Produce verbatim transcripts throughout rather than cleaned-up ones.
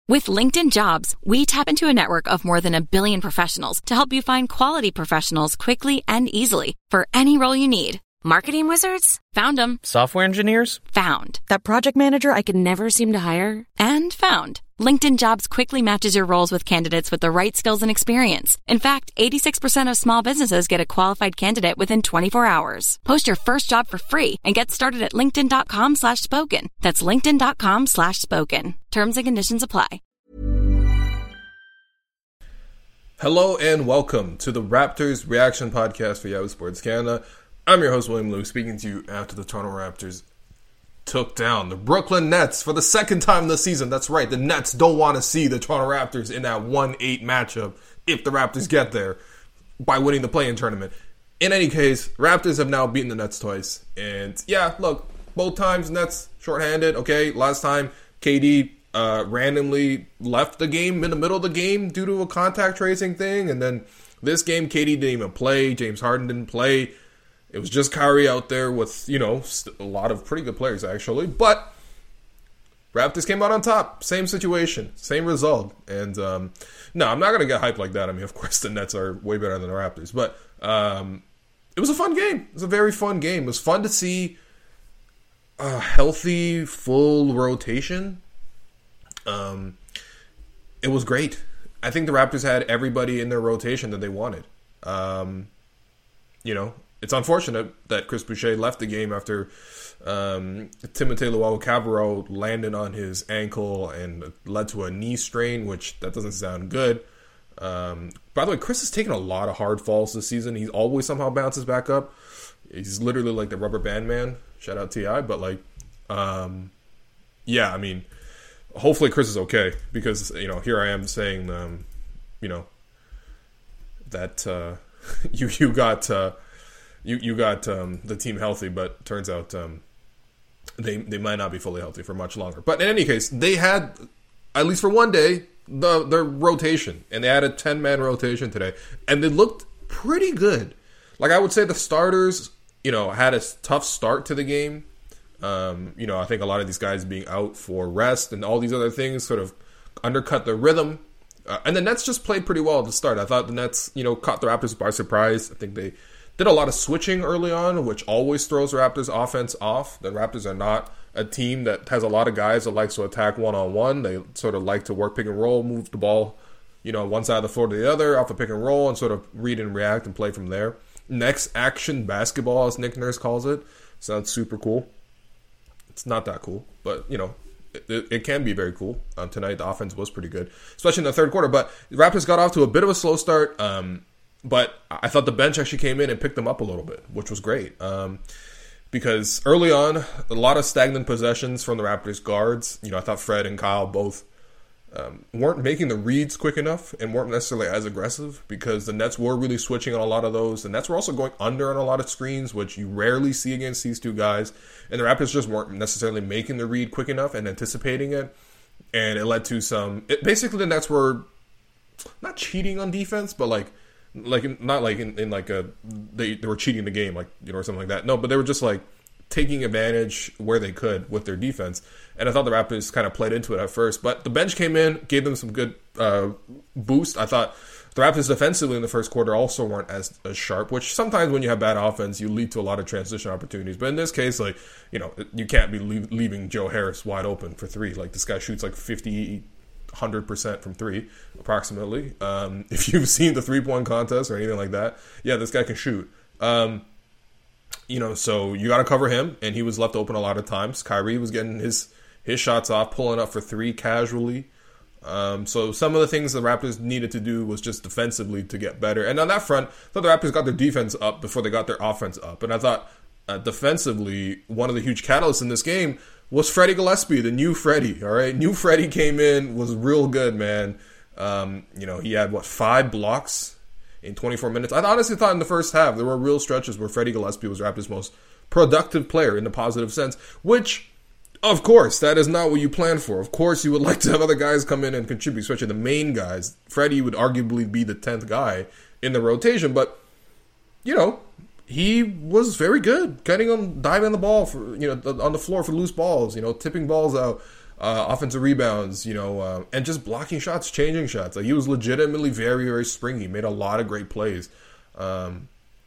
With LinkedIn Jobs, we tap into a network of more than a billion professionals to help you find quality professionals quickly and easily for any role you need. Marketing wizards? Found them. Software engineers? Found. That project manager I could never seem to hire? And found. LinkedIn Jobs quickly matches your roles with candidates with the right skills and experience. In fact, eighty-six percent of small businesses get a qualified candidate within twenty-four hours. Post your first job for free and get started at linkedin.com slash spoken. That's linkedin.com slash spoken. Terms and conditions apply. Hello and welcome to the Raptors Reaction Podcast for Yahoo Sports Canada. I'm your host, William Liu, speaking to you after the Toronto Raptors took down the Brooklyn Nets for the second time this season. That's right, the Nets don't want to see the Toronto Raptors in that one eight matchup if the Raptors get there by winning the play-in tournament. In any case, Raptors have now beaten the Nets twice. And yeah, look, both times Nets shorthanded. Okay, last time K D uh, randomly left the game in the middle of the game due to a contact tracing thing. And then this game, K D didn't even play. James Harden didn't play. It was just Kyrie out there with, you know, a lot of pretty good players, actually. But Raptors came out on top. Same situation. Same result. And, um, no, I'm not going to get hyped like that. I mean, of course, the Nets are way better than the Raptors. But um, it was a fun game. It was a very fun game. It was fun to see a healthy, full rotation. Um, it was great. I think the Raptors had everybody in their rotation that they wanted. Um, you know, it's unfortunate that Chris Boucher left the game after um, Timothé Luwawu-Cabarrot landed on his ankle and led to a knee strain, which that doesn't sound good. Um, by the way, Chris has taken a lot of hard falls this season. He always somehow bounces back up. He's literally like the rubber band man. Shout out T I But like, um, yeah, I mean, hopefully Chris is okay because, you know, here I am saying, um, you know, that uh, you you got... Uh, You you got um, the team healthy, but turns out um, they they might not be fully healthy for much longer. But in any case, they had, at least for one day, the their rotation. And they had a ten-man rotation today. And they looked pretty good. Like, I would say the starters, you know, had a tough start to the game. Um, you know, I think a lot of these guys being out for rest and all these other things sort of undercut the rhythm. Uh, and the Nets just played pretty well at the start. I thought the Nets, you know, caught the Raptors by surprise. I think they did a lot of switching early on, which always throws Raptors offense off. The Raptors are not a team that has a lot of guys that likes to attack one-on-one. They sort of like to work pick and roll, move the ball, you know, one side of the floor to the other, off a pick and roll, and sort of read and react and play from there. Next action basketball, as Nick Nurse calls it. Sounds super cool. It's not that cool, but, you know, it, it can be very cool. Um, tonight, the offense was pretty good, especially in the third quarter. But the Raptors got off to a bit of a slow start. Um, But I thought the bench actually came in and picked them up a little bit, which was great. Um, because early on, a lot of stagnant possessions from the Raptors guards. You know, I thought Fred and Kyle both um, weren't making the reads quick enough and weren't necessarily as aggressive because the Nets were really switching on a lot of those. The Nets were also going under on a lot of screens, which you rarely see against these two guys. And the Raptors just weren't necessarily making the read quick enough and anticipating it. And it led to some... It, basically, the Nets were not cheating on defense, but like... Like not like in, in like a they, they were cheating the game, like, you know, or something like that. No, but they were just like taking advantage where they could with their defense. And I thought the Raptors kind of played into it at first, but the bench came in, gave them some good uh, boost. I thought the Raptors defensively in the first quarter also weren't as, as sharp, which sometimes when you have bad offense, you lead to a lot of transition opportunities. But in this case, like, you know, you can't be leave, leaving Joe Harris wide open for three. Like, this guy shoots like fifty, one hundred percent from three, approximately. Um, if you've seen the three-point contest or anything like that, yeah, this guy can shoot. Um, you know, so you got to cover him, and he was left open a lot of times. Kyrie was getting his his shots off, pulling up for three casually. Um, so some of the things the Raptors needed to do was just defensively to get better. And on that front, I thought the Raptors got their defense up before they got their offense up. And I thought uh, defensively, one of the huge catalysts in this game was Freddie Gillespie, the new Freddie, all right? New Freddie came in, was real good, man. Um, you know, he had, what, five blocks in twenty-four minutes? I honestly thought in the first half there were real stretches where Freddie Gillespie was Raptors' most productive player in the positive sense, which, of course, that is not what you plan for. Of course, you would like to have other guys come in and contribute, especially the main guys. Freddie would arguably be the tenth guy in the rotation, but, you know, he was very good, getting on, diving on the ball for, you know, on the floor for loose balls, you know, tipping balls out. uh, offensive rebounds, you know, uh, and just blocking shots, changing shots. Like, he was legitimately very, very springy, made a lot of great plays. Um,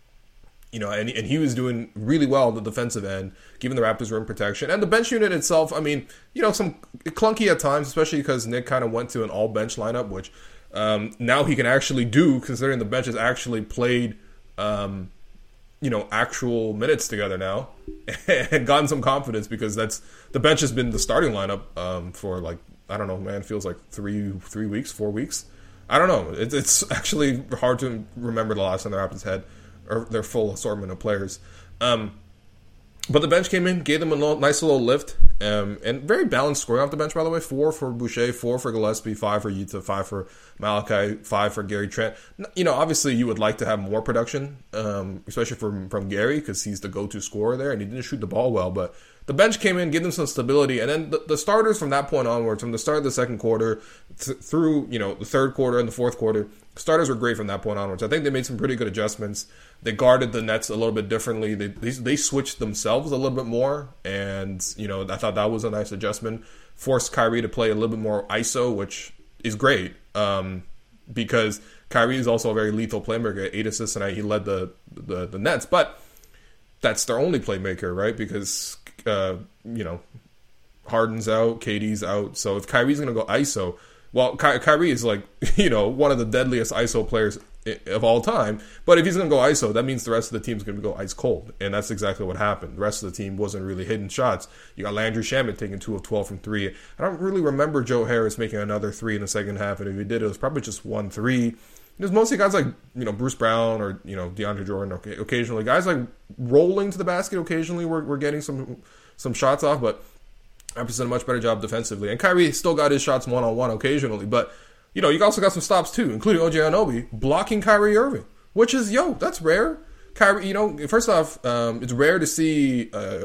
you know, and, and he was doing really well on the defensive end, giving the Raptors rim protection. And the bench unit itself, I mean, you know, some clunky at times, especially because Nick kind of went to an all-bench lineup, which um, now he can actually do, considering the bench has actually played, um, you know, actual minutes together now and gotten some confidence, because that's the bench has been the starting lineup um, for, like, I don't know, man, feels like three three weeks, four weeks. I don't know. It, it's actually hard to remember the last time the Raptors had or their full assortment of players. Um, but the bench came in, gave them a little, nice little lift, um, and very balanced scoring off the bench, by the way. Four for Boucher, four for Gillespie, five for Yuta, five for Malachi, five for Gary Trent. You know, obviously you would like to have more production, um, especially from, from Gary, because he's the go-to scorer there, and he didn't shoot the ball well, but the bench came in, gave them some stability, and then the, the starters from that point onwards, from the start of the second quarter th- through, you know, the third quarter and the fourth quarter, starters were great from that point onwards. I think they made some pretty good adjustments. They guarded the Nets a little bit differently. They they, they switched themselves a little bit more, and, you know, I thought that was a nice adjustment. Forced Kyrie to play a little bit more I S O, which is great, um, because Kyrie is also a very lethal playmaker. Eight assists tonight. He led the, the, the Nets, but that's their only playmaker, right? Because Uh, you know, Harden's out, K D's out. So if Kyrie's going to go I S O, well, Ky- Kyrie is like, you know, one of the deadliest I S O players of all time. But if he's going to go I S O, that means the rest of the team's going to go ice cold. And that's exactly what happened. The rest of the team wasn't really hitting shots. You got Landry Shamet taking two of twelve from three. I don't really remember Joe Harris making another three in the second half. And if he did, it was probably just one three. There's mostly guys like, you know, Bruce Brown or, you know, DeAndre Jordan occasionally. Guys like rolling to the basket occasionally were, were getting some some shots off, but Raptors did a much better job defensively. And Kyrie still got his shots one-on-one occasionally. But, you know, you also got some stops too, including O G Anunoby blocking Kyrie Irving, which is, yo, that's rare. Kyrie, you know, first off, um, it's rare to see, uh,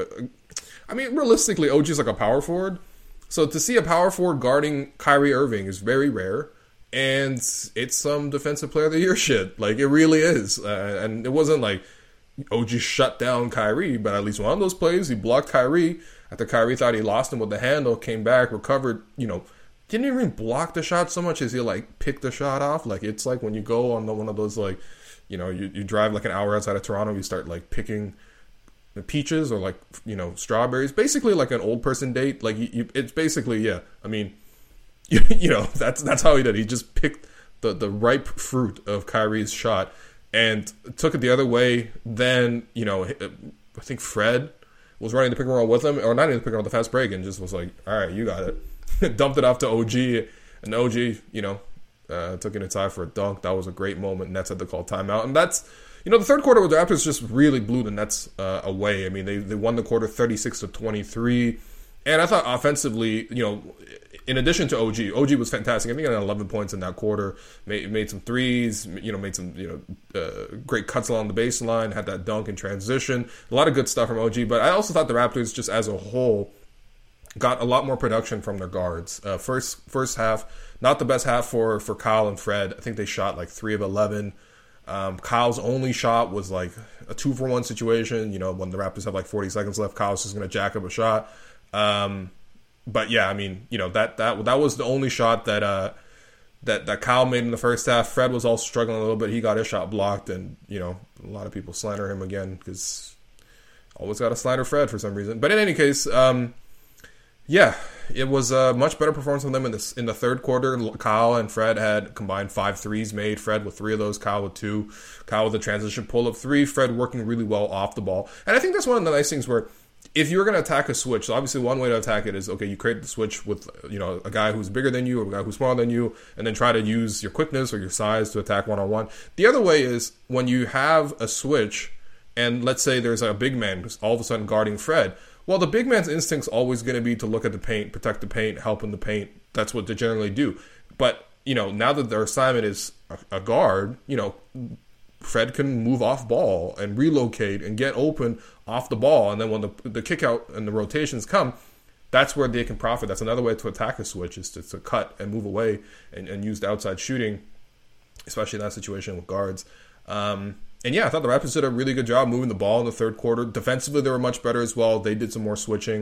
I mean, realistically, O G's like a power forward. So to see a power forward guarding Kyrie Irving is very rare. And it's some defensive player of the year shit. Like, it really is. Uh, and it wasn't like O G shut down Kyrie, but at least one of those plays, he blocked Kyrie after Kyrie thought he lost him with the handle, came back, recovered, you know, didn't even block the shot so much as he, like, picked the shot off. Like, it's like when you go on the, one of those, like, you know, you, you drive, like, an hour outside of Toronto, you start, like, picking the peaches or, like, you know, strawberries. Basically like an old person date. Like, you, you, it's basically, yeah, I mean, You, you know, that's that's how he did. He just picked the, the ripe fruit of Kyrie's shot and took it the other way. Then, you know, I think Fred was running the pick and roll with him, or not even the pick and roll, the fast break, and just was like, all right, you got it. Dumped it off to O G, and O G, you know, uh, took it inside for a dunk. That was a great moment. Nets had to call timeout. And that's, you know, the third quarter with the Raptors just really blew the Nets uh, away. I mean, they, they won the quarter thirty-six to twenty-three. And I thought offensively, you know, in addition to O G, O G was fantastic. I think he had eleven points in that quarter. Made, made some threes, you know, made some, you know, uh, great cuts along the baseline, had that dunk in transition. A lot of good stuff from O G. But I also thought the Raptors, just as a whole, got a lot more production from their guards. Uh, first first half, not the best half for, for Kyle and Fred. I think they shot like three of eleven. Um, Kyle's only shot was like a two for one situation. You know, when the Raptors have like forty seconds left, Kyle's just going to jack up a shot. Um, but yeah, I mean, you know, that, that, that was the only shot that, uh, that, that Kyle made in the first half. Fred was also struggling a little bit. He got his shot blocked, and, you know, a lot of people slander him again because always got to slander Fred for some reason. But in any case, um, yeah, it was a much better performance from them in this, in the third quarter. Kyle and Fred had combined five threes made. Fred with three of those, Kyle with two. Kyle with a transition pull of three. Fred working really well off the ball. And I think that's one of the nice things where, if you're going to attack a switch, so obviously one way to attack it is, okay, you create the switch with, you know, a guy who's bigger than you or a guy who's smaller than you, and then try to use your quickness or your size to attack one-on-one. The other way is when you have a switch, and let's say there's a big man who's all of a sudden guarding Fred. Well, the big man's instinct's always going to be to look at the paint, protect the paint, help in the paint. That's what they generally do. But, you know, now that their assignment is a, a guard, you know, Fred can move off ball and relocate and get open off the ball. And then when the the kick out and the rotations come, that's where they can profit. That's another way to attack a switch, is to, to cut and move away and, and use the outside shooting, especially in that situation with guards. Um, and yeah, I thought the Raptors did a really good job moving the ball in the third quarter. Defensively, they were much better as well. They did some more switching.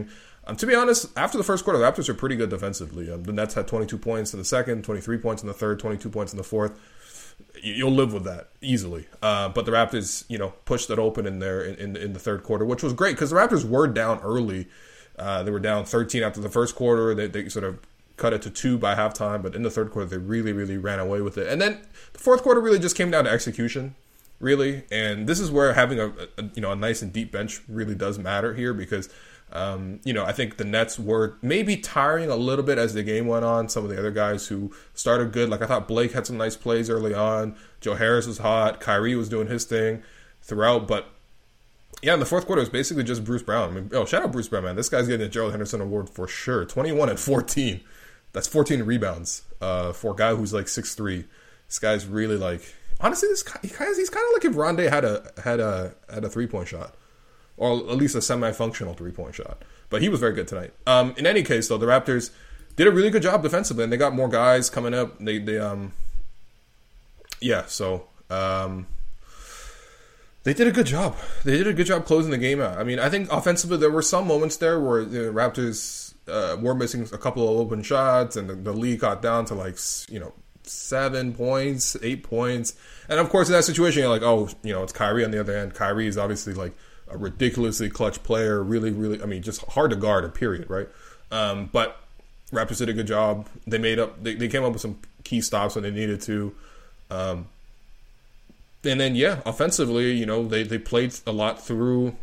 Um, to be honest, after the first quarter, the Raptors are pretty good defensively. Um, the Nets had twenty-two points in the second, twenty-three points in the third, twenty-two points in the fourth. You'll live with that easily. Uh, but the Raptors, you know, pushed it open in there in, in, in the third quarter, which was great because the Raptors were down early. Uh, they were down thirteen after the first quarter. They, they sort of cut it to two by halftime, but in the third quarter, they really, really ran away with it. And then the fourth quarter really just came down to execution, really. And this is where having a, a you know a nice and deep bench really does matter here because. Um, you know, I think the Nets were maybe tiring a little bit as the game went on. Some of the other guys who started good, like I thought Blake had some nice plays early on. Joe Harris was hot. Kyrie was doing his thing throughout. But, yeah, in the fourth quarter, it was basically just Bruce Brown. I mean, oh, shout out Bruce Brown, man. This guy's getting a Gerald Henderson Award for sure. twenty-one and fourteen. That's fourteen rebounds uh, for a guy who's like six three. This guy's really like, honestly, this guy, he's kind of like if Rondé had a, had a, had a three-point shot. Or at least a semi-functional three-point shot. But he was very good tonight. Um, in any case, though, the Raptors did a really good job defensively, and they got more guys coming up. They, they, um, yeah. So, um, they did a good job. They did a good job closing the game out. I mean, I think offensively there were some moments there where the Raptors uh, were missing a couple of open shots, and the, the lead got down to like you know seven points, eight points, and of course in that situation you're like, oh, you know, it's Kyrie on the other end. Kyrie is obviously like. A ridiculously clutch player, really, really, I mean, just hard to guard, a period, right? Um, but Raptors did a good job. They made up, they, they came up with some key stops when they needed to. Um, and then, yeah, offensively, you know, they, they played a lot through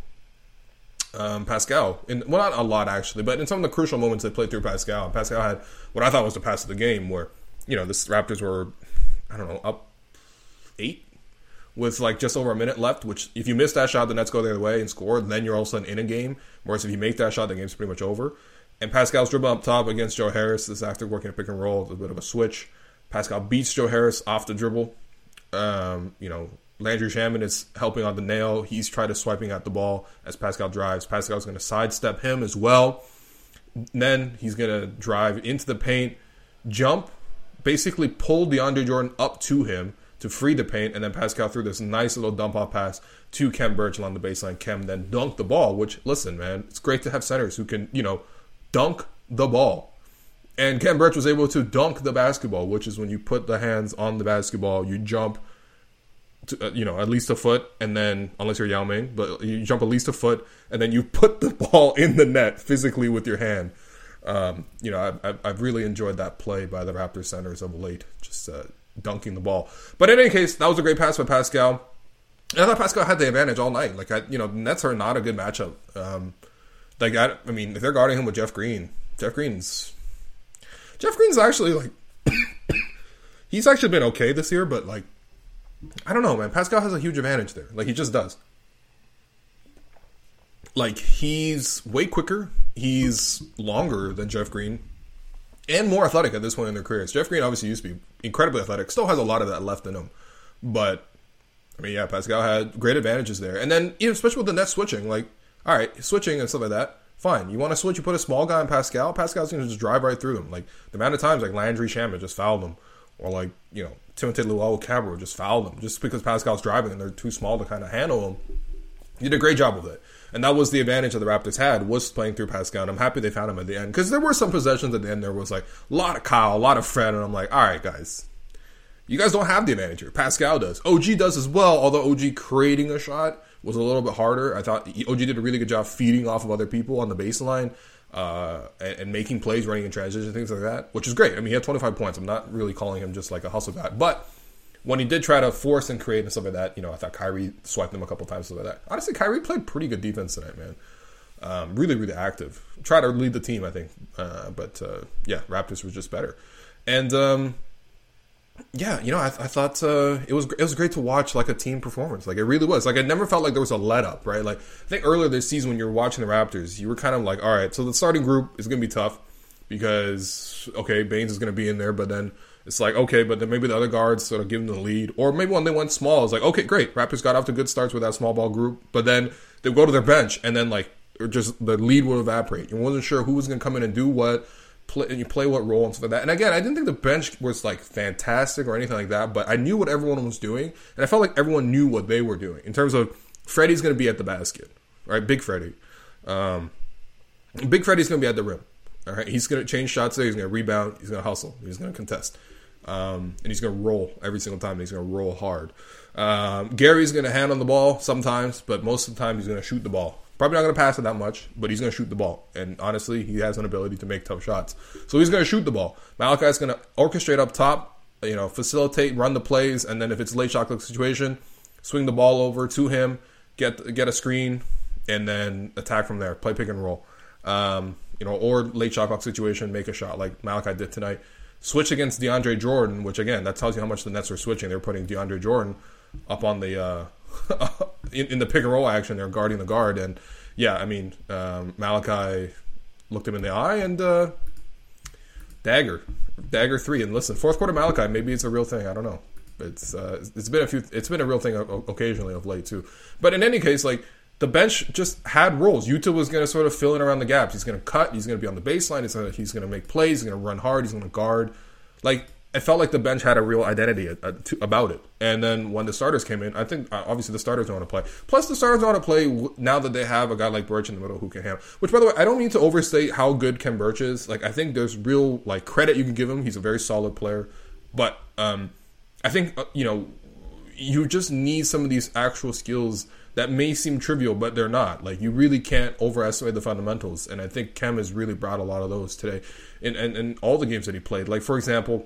um, Pascal. And, well, not a lot, actually, but in some of the crucial moments, they played through Pascal. And Pascal had what I thought was the pass of the game where, you know, the Raptors were, I don't know, up eight? With like just over a minute left, which if you miss that shot, the Nets go the other way and score, then you're all of a sudden in a game. Whereas if you make that shot, the game's pretty much over. And Pascal's dribbling up top against Joe Harris. This is after working a pick and roll. It's a bit of a switch. Pascal beats Joe Harris off the dribble. Um, you know, Landry Shamet is helping on the nail. He's trying to swiping at the ball as Pascal drives. Pascal's going to sidestep him as well. Then he's going to drive into the paint, jump, basically pull DeAndre Jordan up to him, to free the paint, and then Pascal threw this nice little dump-off pass to Khem Birch along the baseline. Khem then dunked the ball, which, listen, man, it's great to have centers who can, you know, dunk the ball. And Khem Birch was able to dunk the basketball, which is when you put the hands on the basketball, you jump, to, uh, you know, at least a foot, and then, unless you're Yao Ming, but you jump at least a foot, and then you put the ball in the net physically with your hand. Um, you know, I've, I've really enjoyed that play by the Raptors centers of late, just uh dunking the ball. But in any case, that was a great pass by Pascal. And I thought Pascal had the advantage all night. Like, I, you know, the Nets are not a good matchup. Um, like, I, I mean, if they're guarding him with Jeff Green, Jeff Green's... Jeff Green's actually, like... he's actually been okay this year, but, like... I don't know, man. Pascal has a huge advantage there. Like, he just does. Like, he's way quicker. He's longer than Jeff Green. And more athletic at this point in their careers. Jeff Green obviously used to be incredibly athletic. Still has a lot of that left in him. But, I mean, yeah, Pascal had great advantages there. And then, you know, especially with the Nets switching, like, all right, switching and stuff like that, fine. You want to switch, you put a small guy on Pascal, Pascal's going to just drive right through him. Like, the amount of times, like, Landry Shamet just fouled him. Or, like, you know, Timothy Luwawu-Cabarrot just fouled him. Just because Pascal's driving and they're too small to kind of handle him. He did a great job with it. And that was the advantage that the Raptors had, was playing through Pascal. And I'm happy they found him at the end. Because there were some possessions at the end there was like a lot of Kyle, a lot of Fred. And I'm like, all right, guys. You guys don't have the advantage here. Pascal does. O G does as well, although O G creating a shot was a little bit harder. I thought O G did a really good job feeding off of other people on the baseline uh, and, and making plays, running in transition, things like that, which is great. I mean, he had twenty-five points. I'm not really calling him just like a hustle guy. But when he did try to force and create and stuff like that, you know, I thought Kyrie swiped him a couple times, stuff like that. Honestly, Kyrie played pretty good defense tonight, man. Um, really, really active. Try to lead the team, I think. Uh, but, uh, yeah, Raptors was just better. And, um, yeah, you know, I, I thought uh, it was it was great to watch, like, a team performance. Like, it really was. Like, I never felt like there was a let-up, right? Like, I think earlier this season when you were watching the Raptors, you were kind of like, all right, so the starting group is going to be tough because, okay, Baines is going to be in there, but then it's like, okay, but then maybe the other guards sort of give them the lead. Or maybe when they went small, it's like, okay, great. Raptors got off to good starts with that small ball group. But then they go to their bench, and then, like, or just the lead would evaporate. You wasn't sure who was going to come in and do what, play, and you play what role and stuff like that. And again, I didn't think the bench was, like, fantastic or anything like that, but I knew what everyone was doing, and I felt like everyone knew what they were doing. In terms of, Freddie's going to be at the basket, right? Big Freddie. Um, Big Freddie's going to be at the rim. All right, he's going to change shots there. He's going to rebound. He's going to hustle. He's going to contest. Um, and he's going to roll every single time. He's going to roll hard. Um, Gary's going to hand on the ball sometimes, but most of the time he's going to shoot the ball. Probably not going to pass it that much, but he's going to shoot the ball. And honestly, he has an ability to make tough shots. So he's going to shoot the ball. Malachi's going to orchestrate up top, you know, facilitate, run the plays, and then if it's a late shot clock situation, swing the ball over to him, get get a screen, and then attack from there. Play pick and roll. Um, you know, or late shot clock situation, make a shot like Malachi did tonight. Switch against DeAndre Jordan, which again, that tells you how much the Nets are switching. They're putting DeAndre Jordan up on the uh, in, in the pick and roll action. They're guarding the guard, and yeah, I mean, um, Malachi looked him in the eye and uh, dagger, dagger three. And listen, fourth quarter Malachi, maybe it's a real thing. I don't know. It's uh, it's been a few. It's been a real thing occasionally of late too. But in any case, like. The bench just had roles. Utah was going to sort of fill in around the gaps. He's going to cut. He's going to be on the baseline. He's going to, he's going to make plays. He's going to run hard. He's going to guard. Like, it felt like the bench had a real identity about it. And then when the starters came in, I think obviously the starters don't want to play. Plus, the starters don't want to play now that they have a guy like Birch in the middle who can handle. Which, by the way, I don't mean to overstate how good Khem Birch is. Like, I think there's real like credit you can give him. He's a very solid player. But um, I think, you know, you just need some of these actual skills that may seem trivial, but they're not. Like, you really can't overestimate the fundamentals. And I think Khem has really brought a lot of those today in, in, in all the games that he played. Like, for example,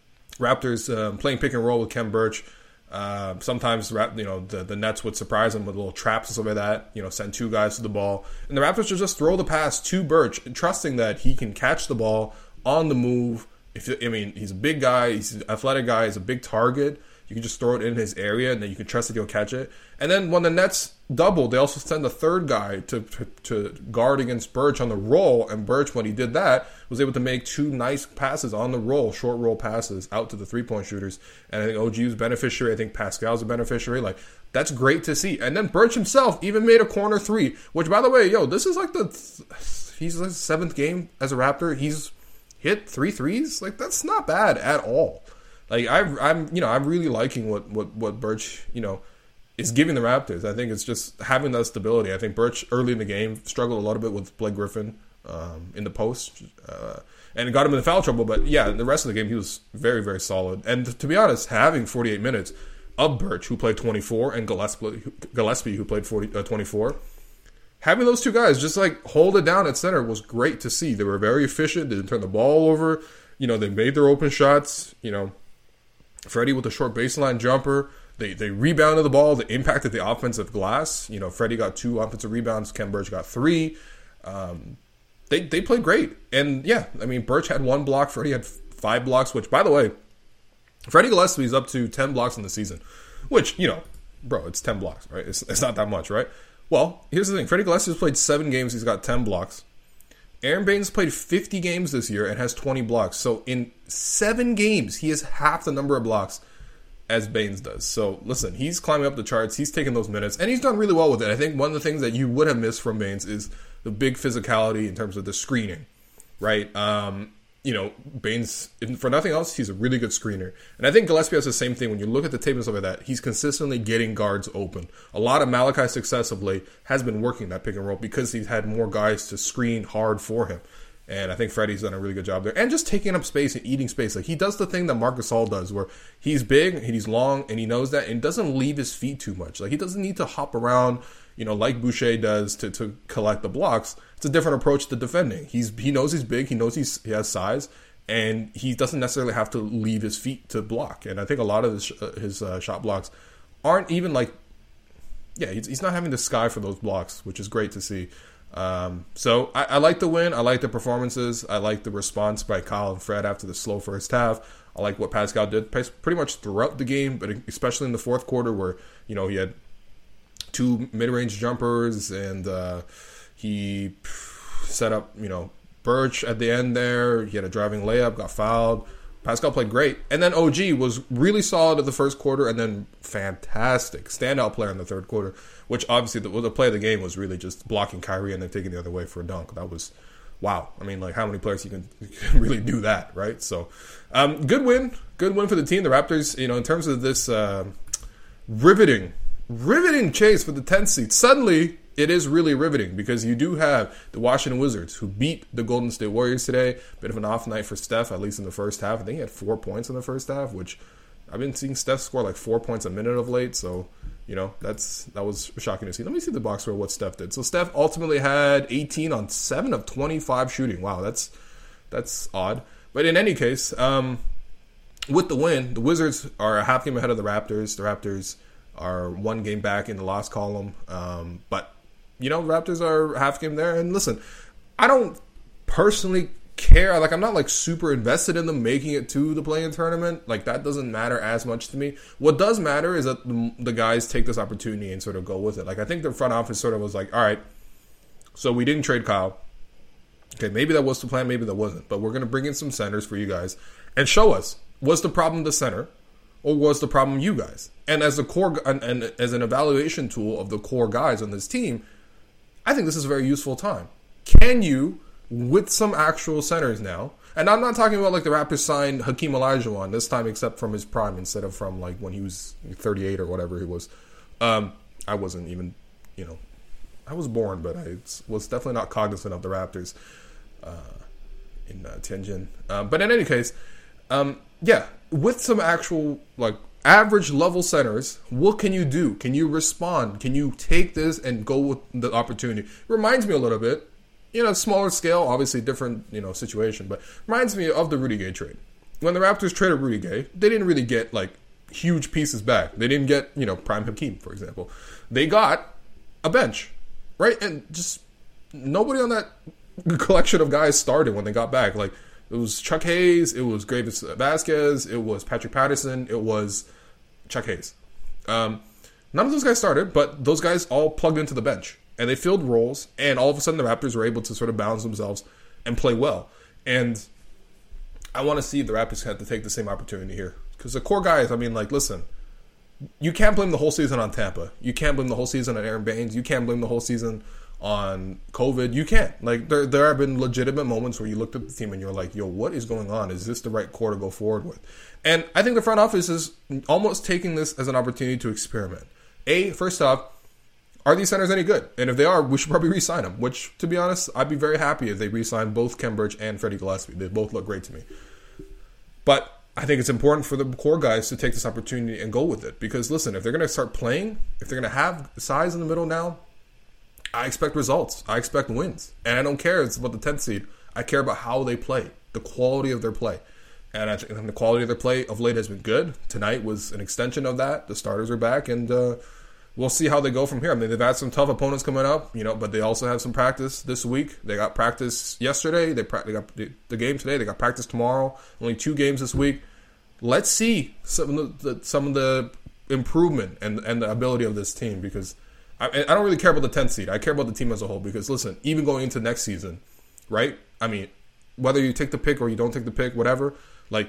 Raptors um, playing pick and roll with Khem Birch. Uh, sometimes, you know, the, the Nets would surprise them with little traps and stuff like that, you know, send two guys to the ball. And the Raptors would just throw the pass to Birch, trusting that he can catch the ball on the move. If I mean, he's a big guy. He's an athletic guy. He's a big target. You can just throw it in his area, and then you can trust that he'll catch it. And then when the Nets doubled, they also sent a third guy to, to to guard against Birch on the roll. And Birch, when he did that, was able to make two nice passes on the roll, short roll passes out to the three-point shooters. And I think O G was a beneficiary. I think Pascal's a beneficiary. Like, that's great to see. And then Birch himself even made a corner three, which, by the way, yo, this is like the he's his seventh game as a Raptor. He's hit three threes. Like, that's not bad at all. Like, I, I'm, you know, I'm really liking what, what, what Birch, you know, is giving the Raptors. I think it's just having that stability. I think Birch early in the game struggled a little bit with Blake Griffin um, in the post, uh, and it got him in foul trouble. But yeah, the rest of the game he was very, very solid. And to be honest, having forty-eight minutes of Birch, who played twenty-four, and Gillespie, Gillespie who played forty, uh, twenty-four, having those two guys just like hold it down at center was great to see. They were very efficient. They didn't turn the ball over. You know, they made their open shots. You know. Freddie with a short baseline jumper. They they rebounded the ball. They impacted the offensive glass. You know, Freddie got two offensive rebounds. Khem Birch got three. Um, they they played great. And yeah, I mean, Birch had one block. Freddie had five blocks. Which, by the way, Freddie Gillespie is up to ten blocks in the season. Which, you know, bro, it's ten blocks, right? It's it's not that much, right? Well, here's the thing. Freddie Gillespie has played seven games. He's got ten blocks. Aaron Baines played fifty games this year and has twenty blocks. So in seven games, he has half the number of blocks as Baines does. So listen, he's climbing up the charts. He's taking those minutes, and he's done really well with it. I think one of the things that you would have missed from Baines is the big physicality in terms of the screening, right? Um, you know, Baines, for nothing else, he's a really good screener. And I think Gillespie has the same thing. When you look at the tape and stuff like that, he's consistently getting guards open. A lot of Malachi's success of late has been working that pick and roll because he's had more guys to screen hard for him. And I think Freddie's done a really good job there. And just taking up space and eating space. Like, he does the thing that Marc Gasol does where he's big, and he's long, and he knows that, and doesn't leave his feet too much. Like, he doesn't need to hop around, you know, like Boucher does to, to collect the blocks. It's a different approach to defending. He's He knows he's big. He knows he's, he has size. And he doesn't necessarily have to leave his feet to block. And I think a lot of his, uh, his uh, shot blocks aren't even like, yeah, he's, he's not having the sky for those blocks, which is great to see. Um, so I, I like the win. I like the performances. I like the response by Kyle and Fred after the slow first half. I like what Pascal did pretty much throughout the game, but especially in the fourth quarter where, you know, he had two mid-range jumpers and uh, he set up, you know, Birch at the end there. He had a driving layup, got fouled. Pascal played great. And then O G was really solid in the first quarter and then fantastic. Standout player in the third quarter, which obviously the, the play of the game was really just blocking Kyrie and then taking the other way for a dunk. That was, wow. I mean, like, how many players you can, you can really do that, right? So, um, good win. Good win for the team. The Raptors, you know, in terms of this uh, riveting, riveting chase for the tenth seed. Suddenly, it is really riveting because you do have the Washington Wizards who beat the Golden State Warriors today. Bit of an off night for Steph, at least in the first half. I think he had four points in the first half, which I've been seeing Steph score like four points a minute of late. So, you know, that's that was shocking to see. Let me see the box score, what Steph did. So Steph ultimately had eighteen on seven of twenty-five shooting. Wow, that's that's odd. But in any case, um, with the win, the Wizards are a half game ahead of the Raptors. The Raptors are one game back in the loss column. Um, but, you know, Raptors are half game there. And listen, I don't personally care. Like, I'm not, like, super invested in them making it to the play-in tournament. Like, that doesn't matter as much to me. What does matter is that the, the guys take this opportunity and sort of go with it. Like, I think the front office sort of was like, all right, so we didn't trade Kyle. Okay, maybe that was the plan, maybe that wasn't. But we're going to bring in some centers for you guys and show us, was the problem the center or was the problem you guys? And as a core and, and as an evaluation tool of the core guys on this team, I think this is a very useful time. Can you, with some actual centers now, and I'm not talking about like the Raptors signed Hakeem Olajuwon this time except from his prime instead of from like when he was thirty-eight or whatever he was. Um, I wasn't even, you know, I was born, but I was definitely not cognizant of the Raptors uh, in uh, Tianjin. Um, but in any case, um, yeah, with some actual like average level centers, what can you do? Can you respond? Can you take this and go with the opportunity? It reminds me a little bit, you know, smaller scale, obviously different, you know, situation, but reminds me of the Rudy Gay trade. When the Raptors traded Rudy Gay, they didn't really get like huge pieces back. They didn't get, you know, Prime Hakeem, for example. They got a bench, right? And just nobody on that collection of guys started when they got back. Like, it was Chuck Hayes, it was Gravis Vasquez, it was Patrick Patterson, it was Chuck Hayes. Um, none of those guys started, but those guys all plugged into the bench. And they filled roles, and all of a sudden the Raptors were able to sort of balance themselves and play well. And I want to see if the Raptors had to take the same opportunity here. Because the core guys, I mean, like, listen, you can't blame the whole season on Tampa. You can't blame the whole season on Aaron Baines. You can't blame the whole season on COVID. You can't. Like, there there have been legitimate moments where you looked at the team and you're like, yo, what is going on? Is this the right core to go forward with? And I think the front office is almost taking this as an opportunity to experiment. A, first off, are these centers any good? And if they are, we should probably re-sign them, which, to be honest, I'd be very happy if they re-sign both Khem Birch and Freddie Gillespie. They both look great to me. But I think it's important for the core guys to take this opportunity and go with it. Because, listen, if they're going to start playing, if they're going to have size in the middle now, I expect results. I expect wins. And I don't care it's about the tenth seed. I care about how they play, the quality of their play. And I think the quality of their play of late has been good. Tonight was an extension of that. The starters are back, and uh, we'll see how they go from here. I mean, they've had some tough opponents coming up, you know, but they also have some practice this week. They got practice yesterday. They, pra- they got the, the game today. They got practice tomorrow. Only two games this week. Let's see some of the, the some of the improvement and and the ability of this team, because I, I don't really care about the tenth seed. I care about the team as a whole, because, listen, even going into next season, right? I mean, whether you take the pick or you don't take the pick, whatever, like,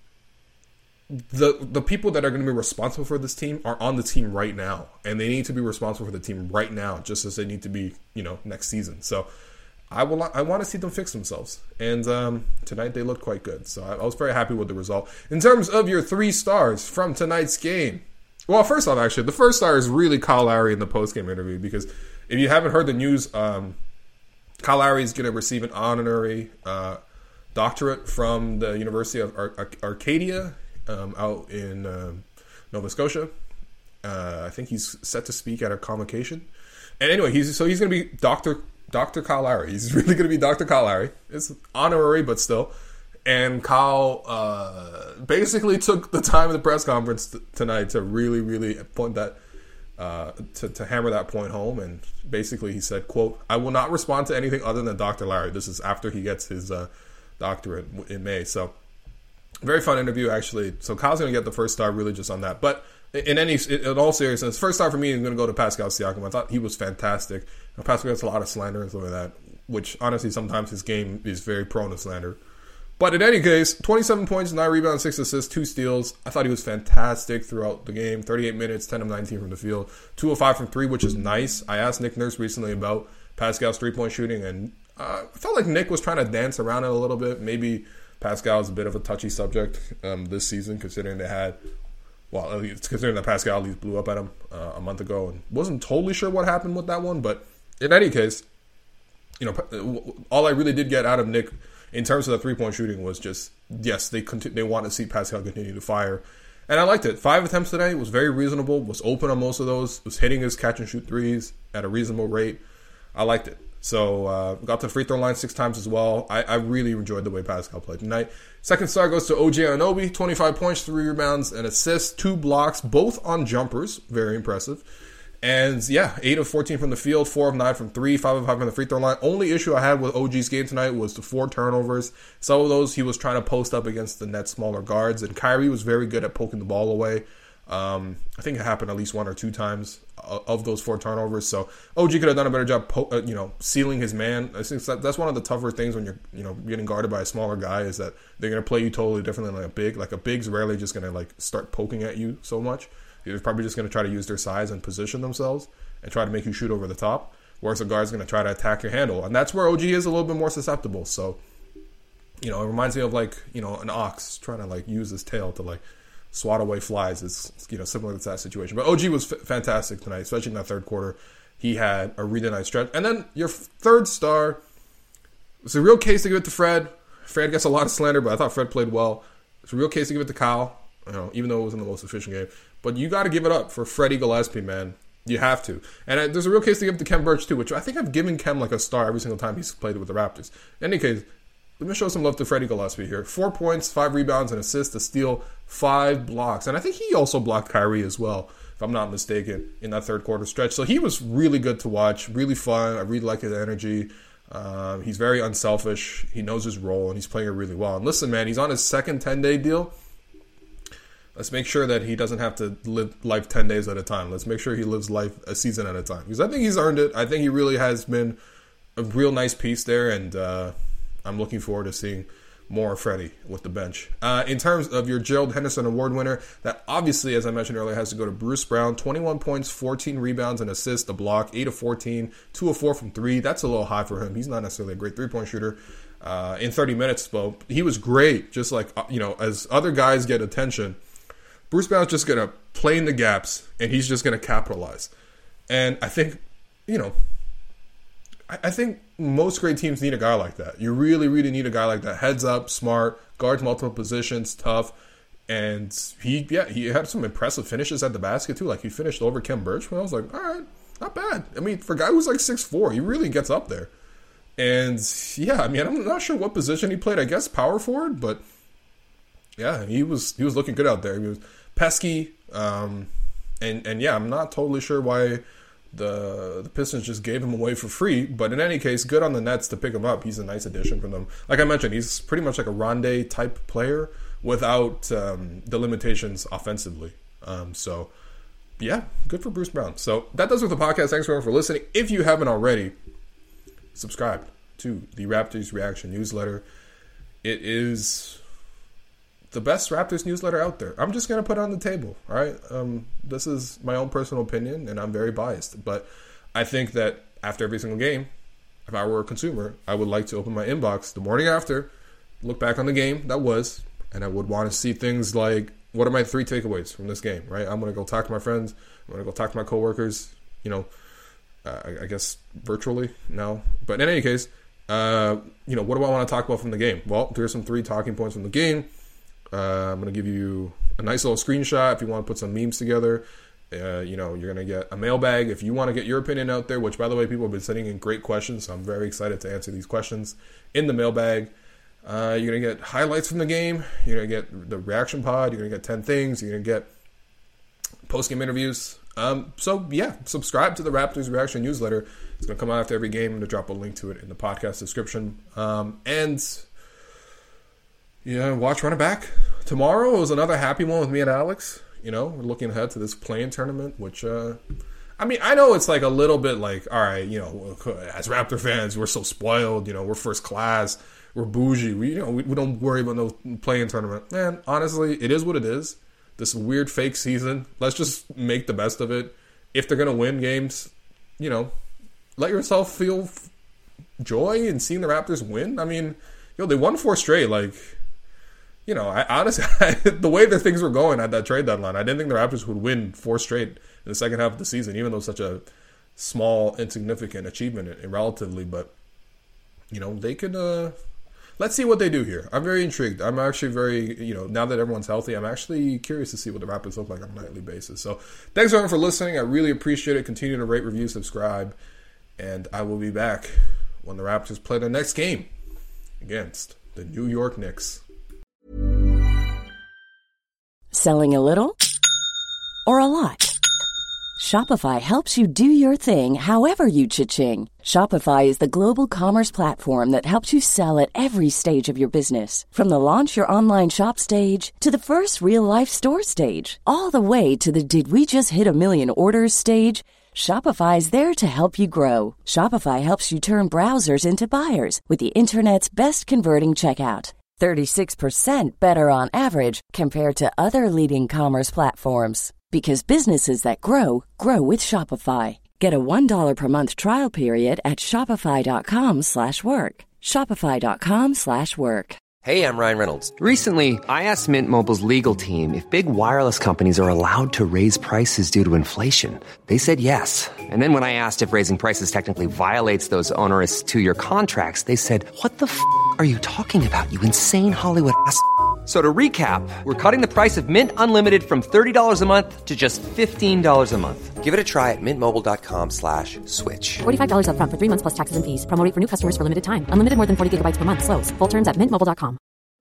the the people that are going to be responsible for this team are on the team right now, and they need to be responsible for the team right now, just as they need to be, you know, next season. So I will. I want to see them fix themselves, and um, tonight they looked quite good. So I, I was very happy with the result. In terms of your three stars from tonight's game, well, first off, actually, the first star is really Kyle Lowry in the post-game interview, because if you haven't heard the news, um, Kyle Lowry is going to receive an honorary uh, doctorate from the University of Ar- Ar- Arcadia um, out in uh, Nova Scotia. Uh, I think he's set to speak at a convocation. And anyway, he's so he's going to be Doctor Doctor Kyle Lowry. He's really going to be Doctor Kyle Lowry. It's honorary, but still. And Kyle uh, basically took the time of the press conference t- tonight to really, really point that, uh, to, to hammer that point home. And basically he said, quote, "I will not respond to anything other than Doctor Lowry." This is after he gets his uh, doctorate in May. So very fun interview, actually. So Kyle's going to get the first star really just on that. But in any, in all seriousness, first star for me is going to go to Pascal Siakam. I thought he was fantastic. Now, Pascal gets a lot of slander and stuff like that, which honestly sometimes his game is very prone to slander. But in any case, twenty-seven points, nine rebounds, six assists, two steals. I thought he was fantastic throughout the game. thirty-eight minutes, ten of nineteen from the field. two of five from three, which is nice. I asked Nick Nurse recently about Pascal's three-point shooting, and uh, I felt like Nick was trying to dance around it a little bit. Maybe Pascal is a bit of a touchy subject um, this season, considering they had, well, it's considering that Pascal at least blew up at him uh, a month ago, and wasn't totally sure what happened with that one, but in any case, you know, all I really did get out of Nick in terms of the three-point shooting was just, yes, they continue, they want to see Pascal continue to fire. And I liked it. Five attempts today was very reasonable, was open on most of those, was hitting his catch-and-shoot threes at a reasonable rate. I liked it. So, uh, got to the free throw line six times as well. I, I really enjoyed the way Pascal played tonight. Second star goes to O G Anunoby, twenty-five points, three rebounds, and assists, two blocks, both on jumpers. Very impressive. And, yeah, eight of fourteen from the field, four of nine from three, five of five from the free throw line. Only issue I had with O G's game tonight was the four turnovers. Some of those he was trying to post up against the net smaller guards, and Kyrie was very good at poking the ball away. Um, I think it happened at least one or two times of those four turnovers. So O G could have done a better job, po- uh, you know, sealing his man. I think that, that's one of the tougher things when you're, you know, getting guarded by a smaller guy is that they're going to play you totally differently than like a big. Like a big's rarely just going to like start poking at you so much. They're probably just going to try to use their size and position themselves and try to make you shoot over the top. Whereas a guard's going to try to attack your handle, and that's where O G is a little bit more susceptible. So, you know, it reminds me of like, you know, an ox trying to like use his tail to like swat away flies. Is, you know, similar to that situation. But O G was f- fantastic tonight, especially in that third quarter. He had a really nice stretch. And then your third star, it's a real case to give it to Fred. Fred gets a lot of slander, but I thought Fred played well. It's a real case to give it to Kyle, you know, even though it wasn't the most efficient game. But you got to give it up for Freddie Gillespie, man. You have to. And I, there's a real case to give it to Kem Birch, too, which I think I've given Kem like a star every single time he's played with the Raptors. In any case, let me show some love to Freddie Gillespie here. Four points, five rebounds, an assist, a steal, five blocks. And I think he also blocked Kyrie as well, if I'm not mistaken, in that third quarter stretch. So he was really good to watch, really fun. I really like his energy. Um, he's very unselfish. He knows his role, and he's playing it really well. And listen, man, he's on his second ten-day deal. Let's make sure that he doesn't have to live life ten days at a time. Let's make sure he lives life a season at a time. Because I think he's earned it. I think he really has been a real nice piece there, and uh, I'm looking forward to seeing more of Freddie with the bench. Uh, in terms of your Gerald Henderson Award winner, that obviously, as I mentioned earlier, has to go to Bruce Brown. twenty-one points, fourteen rebounds, and assists, a block, eight of fourteen, two of four from three. That's a little high for him. He's not necessarily a great three-point shooter. Uh, in thirty minutes, though, he was great. Just like, you know, as other guys get attention, Bruce Brown's just going to play in the gaps, and he's just going to capitalize. And I think, you know, I, I think most great teams need a guy like that. You really, really need a guy like that. Heads up, smart, guards multiple positions, tough. And he, yeah, he had some impressive finishes at the basket, too. Like, he finished over Kem Birch, and I was like, all right, not bad. I mean, for a guy who's like six foot four, he really gets up there. And, yeah, I mean, I'm not sure what position he played. I guess power forward, but, yeah, he was he was looking good out there. He was pesky, um, and and yeah, I'm not totally sure why the the Pistons just gave him away for free. But in any case, good on the Nets to pick him up. He's a nice addition for them. Like I mentioned, he's pretty much like a Rondé type player without um, the limitations offensively. Um, so yeah, good for Bruce Brown. So that does it with the podcast. Thanks everyone for listening. If you haven't already, subscribe to the Raptors Reaction newsletter. It is the best Raptors newsletter out there. I'm just going to put it on the table, all right? Um, this is my own personal opinion, and I'm very biased. But I think that after every single game, if I were a consumer, I would like to open my inbox the morning after, look back on the game that was, and I would want to see things like, what are my three takeaways from this game, right? I'm going to go talk to my friends. I'm going to go talk to my coworkers, you know, uh, I, I guess virtually now. But in any case, uh, you know, what do I want to talk about from the game? Well, there's some three talking points from the game. Uh, I'm going to give you a nice little screenshot if you want to put some memes together. Uh, you know, you're going to get a mailbag if you want to get your opinion out there, which, by the way, people have been sending in great questions, so I'm very excited to answer these questions in the mailbag. Uh, you're going to get highlights from the game. You're going to get the reaction pod. You're going to get ten things. You're going to get post-game interviews. Um, so, yeah, subscribe to the Raptors Reaction newsletter. It's going to come out after every game. I'm going to drop a link to it in the podcast description. Um, and... Yeah, watch Run It Back. Tomorrow was another happy one with me and Alex. You know, we're looking ahead to this play-in tournament, which, uh, I mean, I know it's like a little bit like, all right, you know, as Raptor fans, we're so spoiled. You know, we're first class. We're bougie. We, you know, we, we don't worry about no play-in tournament. Man, honestly, it is what it is. This weird fake season. Let's just make the best of it. If they're going to win games, you know, let yourself feel joy in seeing the Raptors win. I mean, yo, they won four straight, like... You know, I honestly, the way that things were going at that trade deadline, I didn't think the Raptors would win four straight in the second half of the season, even though such a small, insignificant achievement relatively, but, you know, they could, uh, let's see what they do here. I'm very intrigued. I'm actually very, you know, now that everyone's healthy, I'm actually curious to see what the Raptors look like on a nightly basis. So thanks everyone for listening. I really appreciate it. Continue to rate, review, subscribe, and I will be back when the Raptors play their next game against the New York Knicks. Selling a little or a lot? Shopify helps you do your thing however you cha-ching. Shopify is the global commerce platform that helps you sell at every stage of your business. From the launch your online shop stage to the first real-life store stage, all the way to the did we just hit a million orders stage. Shopify is there to help you grow. Shopify helps you turn browsers into buyers with the internet's best converting checkout. thirty-six percent better on average compared to other leading commerce platforms. Because businesses that grow, grow with Shopify. Get a one dollar per month trial period at shopify.com slash work. Shopify.com slash work. Hey, I'm Ryan Reynolds. Recently, I asked Mint Mobile's legal team if big wireless companies are allowed to raise prices due to inflation. They said yes. And then when I asked if raising prices technically violates those onerous two-year contracts, they said, what the f*** are you talking about, you insane Hollywood ass f- So to recap, we're cutting the price of Mint Unlimited from thirty dollars a month to just fifteen dollars a month. Give it a try at mintmobile.com slash switch. forty-five dollars up front for three months plus taxes and fees. Promo rate for new customers for limited time. Unlimited more than forty gigabytes per month. Slows full terms at mint mobile dot com.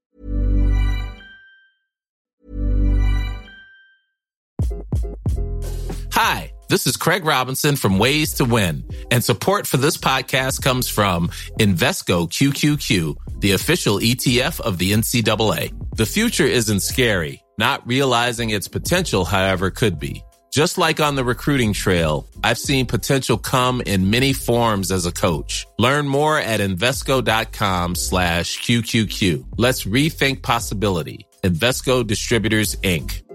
Hi, this is Craig Robinson from Ways to Win, and support for this podcast comes from Invesco Q Q Q, the official E T F of the N C double A. The future isn't scary. Not realizing its potential, however, could be. Just like on the recruiting trail, I've seen potential come in many forms as a coach. Learn more at Invesco.com slash QQQ. Let's rethink possibility. Invesco Distributors, Incorporated.